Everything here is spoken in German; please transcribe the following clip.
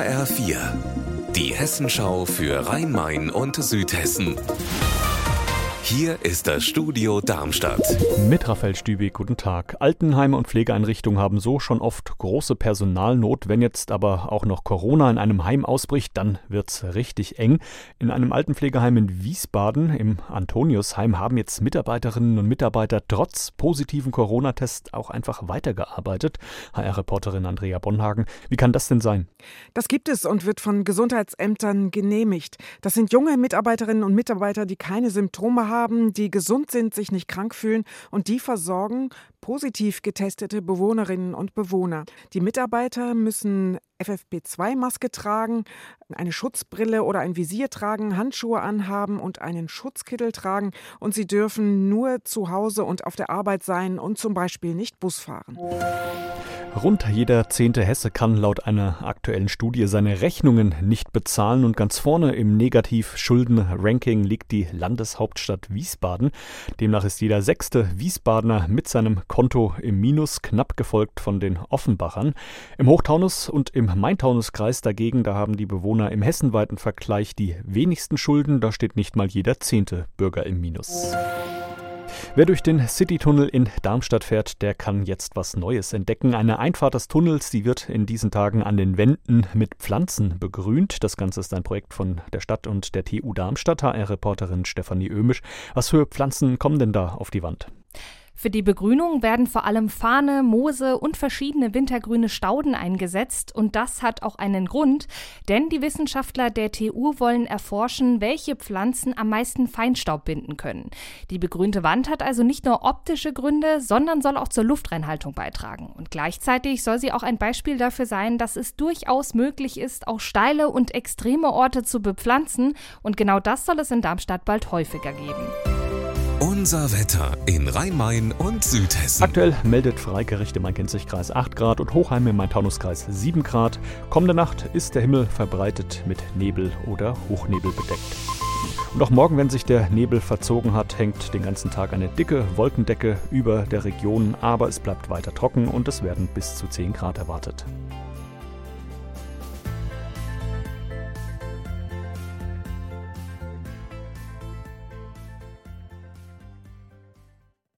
HR4, die Hessenschau für Rhein-Main und Südhessen. Hier ist das Studio Darmstadt. Mit Raphael Stübig, guten Tag. Altenheime und Pflegeeinrichtungen haben so schon oft große Personalnot. Wenn jetzt aber auch noch Corona in einem Heim ausbricht, dann wird's richtig eng. In einem Altenpflegeheim in Wiesbaden, im Antoniusheim, haben jetzt Mitarbeiterinnen und Mitarbeiter trotz positiven Corona-Tests auch einfach weitergearbeitet. HR-Reporterin Andrea Bonhagen, wie kann das denn sein? Das gibt es und wird von Gesundheitsämtern genehmigt. Das sind junge Mitarbeiterinnen und Mitarbeiter, die keine Symptome haben, die gesund sind, sich nicht krank fühlen und die versorgen positiv getestete Bewohnerinnen und Bewohner. Die Mitarbeiter müssen FFP2-Maske tragen, eine Schutzbrille oder ein Visier tragen, Handschuhe anhaben und einen Schutzkittel tragen und sie dürfen nur zu Hause und auf der Arbeit sein und zum Beispiel nicht Bus fahren. Rund jeder 10. Hesse kann laut einer aktuellen Studie seine Rechnungen nicht bezahlen und ganz vorne im Negativ-Schulden-Ranking liegt die Landeshauptstadt Wiesbaden. Demnach ist jeder 6. Wiesbadener mit seinem Konto im Minus, knapp gefolgt von den Offenbachern. Im Hochtaunus- und im Main-Taunus-Kreis dagegen, da haben die Bewohner im hessenweiten Vergleich die wenigsten Schulden, da steht nicht mal jeder 10. Bürger im Minus. Wer durch den Citytunnel in Darmstadt fährt, der kann jetzt was Neues entdecken. Eine Einfahrt des Tunnels, die wird in diesen Tagen an den Wänden mit Pflanzen begrünt. Das Ganze ist ein Projekt von der Stadt und der TU Darmstadt. HR-Reporterin Stefanie Ömisch. Was für Pflanzen kommen denn da auf die Wand? Für die Begrünung werden vor allem Farne, Moose und verschiedene wintergrüne Stauden eingesetzt. Und das hat auch einen Grund, denn die Wissenschaftler der TU wollen erforschen, welche Pflanzen am meisten Feinstaub binden können. Die begrünte Wand hat also nicht nur optische Gründe, sondern soll auch zur Luftreinhaltung beitragen. Und gleichzeitig soll sie auch ein Beispiel dafür sein, dass es durchaus möglich ist, auch steile und extreme Orte zu bepflanzen. Und genau das soll es in Darmstadt bald häufiger geben. Unser Wetter in Rhein-Main und Südhessen. Aktuell meldet Freigericht im Main-Kinzig-Kreis 8 Grad und Hochheim im Main-Taunus-Kreis 7 Grad. Kommende Nacht ist der Himmel verbreitet mit Nebel oder Hochnebel bedeckt. Und auch morgen, wenn sich der Nebel verzogen hat, hängt den ganzen Tag eine dicke Wolkendecke über der Region. Aber es bleibt weiter trocken und es werden bis zu 10 Grad erwartet.